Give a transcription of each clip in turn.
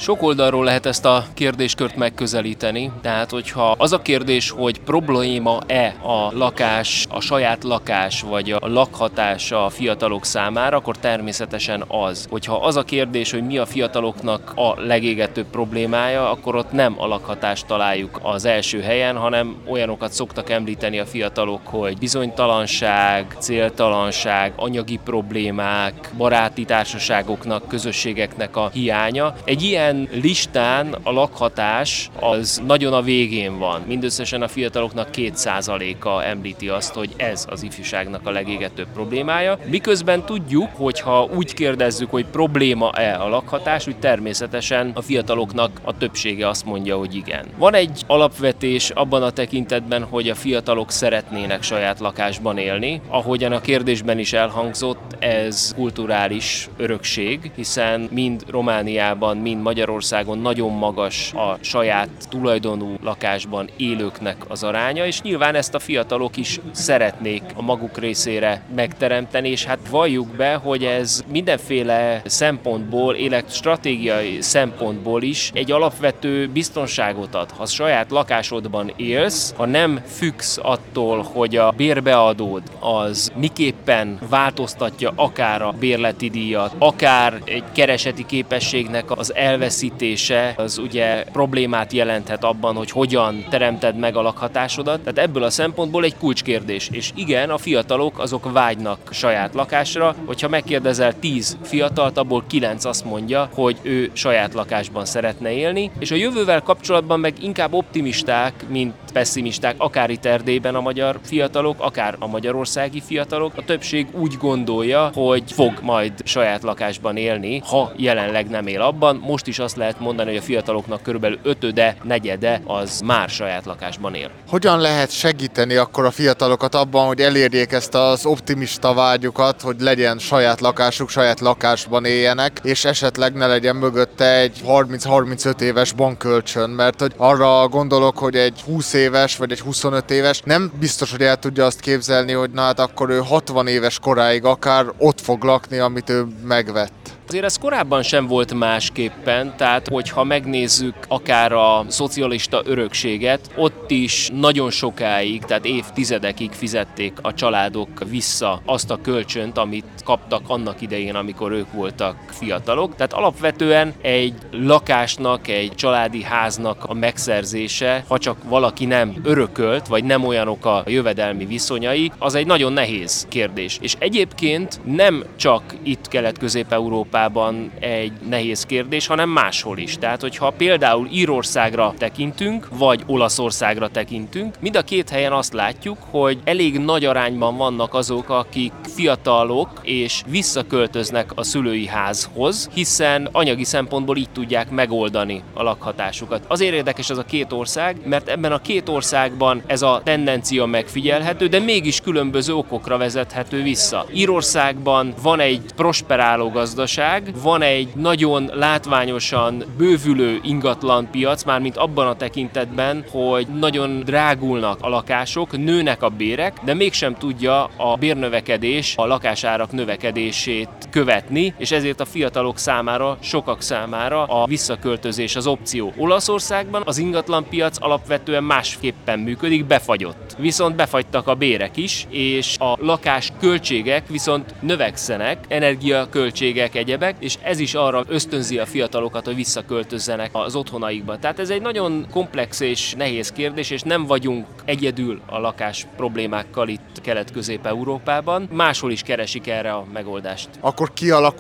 Sok oldalról lehet ezt a kérdéskört megközelíteni, tehát hogyha az a kérdés, hogy probléma-e a lakás, a saját lakás vagy a lakhatás a fiatalok számára, akkor természetesen az. Hogyha az a kérdés, hogy mi a fiataloknak a legégetőbb problémája, akkor ott nem a lakhatást találjuk az első helyen, hanem olyanokat szoktak említeni a fiatalok, hogy bizonytalanság, céltalanság, anyagi problémák, baráti társaságoknak, közösségeknek a hiánya. Egy ilyen listán a lakhatás az nagyon a végén van. Mindösszesen a fiataloknak 2%-a említi azt, hogy ez az ifjúságnak a legégetőbb problémája. Miközben tudjuk, hogy ha úgy kérdezzük, hogy probléma-e a lakhatás, úgy természetesen a fiataloknak a többsége azt mondja, hogy igen. Van egy alapvetés abban a tekintetben, hogy a fiatalok szeretnének saját lakásban élni. Ahogyan a kérdésben is elhangzott, ez kulturális örökség, hiszen mind Romániában, mind Magyarországon nagyon magas a saját tulajdonú lakásban élőknek az aránya, és nyilván ezt a fiatalok is szeretnék a maguk részére megteremteni, és hát valljuk be, hogy ez mindenféle szempontból, stratégiai szempontból is egy alapvető biztonságot ad. Ha saját lakásodban élsz, ha nem függsz attól, hogy a bérbeadód az miképpen változtatja akár a bérleti díjat, akár egy kereseti képességnek az elveszítése, az ugye problémát jelenthet abban, hogy hogyan teremted meg a lakhatásodat. Tehát ebből a szempontból egy kulcskérdés. És igen, a fiatalok azok vágynak saját lakásra, hogyha megkérdezel 10 fiatalt, abból 9 azt mondja, hogy ő saját lakásban szeretne élni, és a jövővel kapcsolatban meg inkább optimisták, mint pessimisták, akár itt Erdélyben a magyar fiatalok, akár a magyarországi fiatalok. A többség úgy gondolja, hogy fog majd saját lakásban élni, ha jelenleg nem él abban. Most is azt lehet mondani, hogy a fiataloknak körülbelül 5-öde, 4-ede az már saját lakásban él. Hogyan lehet segíteni akkor a fiatalokat abban, hogy elérjék ezt az optimista vágyukat, hogy legyen saját lakásuk, saját lakásban éljenek, és esetleg ne legyen mögötte egy 30-35 éves bankkölcsön, mert hogy arra gondolok, hogy egy 20 éves vagy egy 25 éves nem biztos, hogy el tudja azt képzelni, hogy na hát akkor ő 60 éves koráig akár ott fog lakni, amit ő megvett. Azért ez korábban sem volt másképpen, tehát hogyha megnézzük akár a szocialista örökséget, ott is nagyon sokáig, tehát évtizedekig fizették a családok vissza azt a kölcsönt, amit kaptak annak idején, amikor ők voltak fiatalok. Tehát alapvetően egy lakásnak, egy családi háznak a megszerzése, ha csak valaki nem örökölt, vagy nem olyanok a jövedelmi viszonyai, az egy nagyon nehéz kérdés. És egyébként nem csak itt Kelet-Közép-Európában egy nehéz kérdés, hanem máshol is. Tehát, hogyha például Írországra tekintünk, vagy Olaszországra tekintünk, mind a két helyen azt látjuk, hogy elég nagy arányban vannak azok, akik fiatalok és visszaköltöznek a szülői házhoz, hiszen anyagi szempontból így tudják megoldani a lakhatásukat. Azért érdekes ez a két ország, mert ebben a két országban ez a tendencia megfigyelhető, de mégis különböző okokra vezethető vissza. Írországban van egy prosperáló gazdaság, van egy nagyon látványosan bővülő ingatlanpiac, mármint abban a tekintetben, hogy nagyon drágulnak a lakások, nőnek a bérek, de mégsem tudja a bérnövekedés a lakásárak növekedését követni, és ezért a fiatalok számára, sokak számára a visszaköltözés az opció. Olaszországban az ingatlanpiac alapvetően másképpen működik, befagyott. Viszont befagytak a bérek is, és a lakásköltségek viszont növekszenek, energiaköltségek, egyebek, és ez is arra ösztönzi a fiatalokat, hogy visszaköltözzenek az otthonaikba. Tehát ez egy nagyon komplex és nehéz kérdés, és nem vagyunk egyedül a lakás problémákkal itt Kelet-Közép-Európában. Máshol is keresik erre a megoldást. Akkor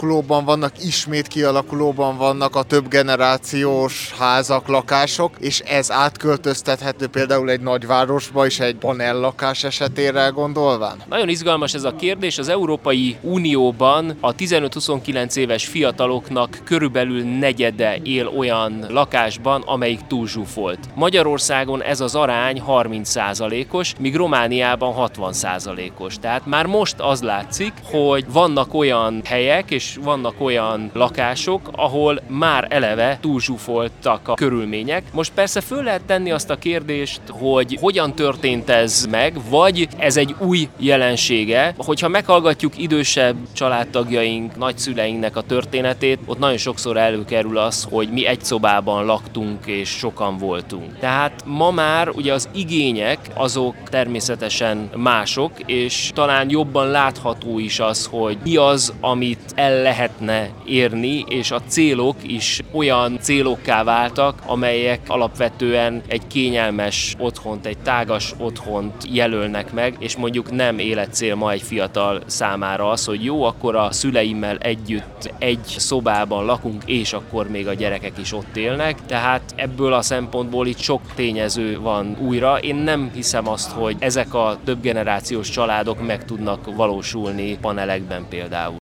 ismét kialakulóban vannak a több generációs házak, lakások, és ez átköltöztethető például egy nagyvárosba is egy panellakás esetére gondolván? Nagyon izgalmas ez a kérdés. Az Európai Unióban a 15-29 éves fiataloknak körülbelül negyede él olyan lakásban, amelyik túlzsúfolt. Magyarországon ez az arány 30%-os, míg Romániában 60%-os. Tehát már most az látszik, hogy vannak olyan helyek és vannak olyan lakások, ahol már eleve túlzsúfoltak a körülmények. Most persze föl lehet tenni azt a kérdést, hogy hogyan történt ez meg, vagy ez egy új jelensége. Hogyha meghallgatjuk idősebb családtagjaink, nagyszüleinknek szüleinek a történetét, ott nagyon sokszor előkerül az, hogy mi egy szobában laktunk és sokan voltunk. Tehát ma már ugye az igények azok természetesen mások, és talán jobban látható is az, hogy mi az, amit el lehetne érni, és a célok is olyan célokká váltak, amelyek alapvetően egy kényelmes otthont, egy tágas otthont jelölnek meg, és mondjuk nem életcél ma egy fiatal számára az, hogy jó, akkor a szüleimmel együtt egy szobában lakunk, és akkor még a gyerekek is ott élnek. Tehát ebből a szempontból itt sok tényező van újra. Én nem hiszem azt, hogy ezek a többgenerációs családok meg tudnak valósulni panelekben például.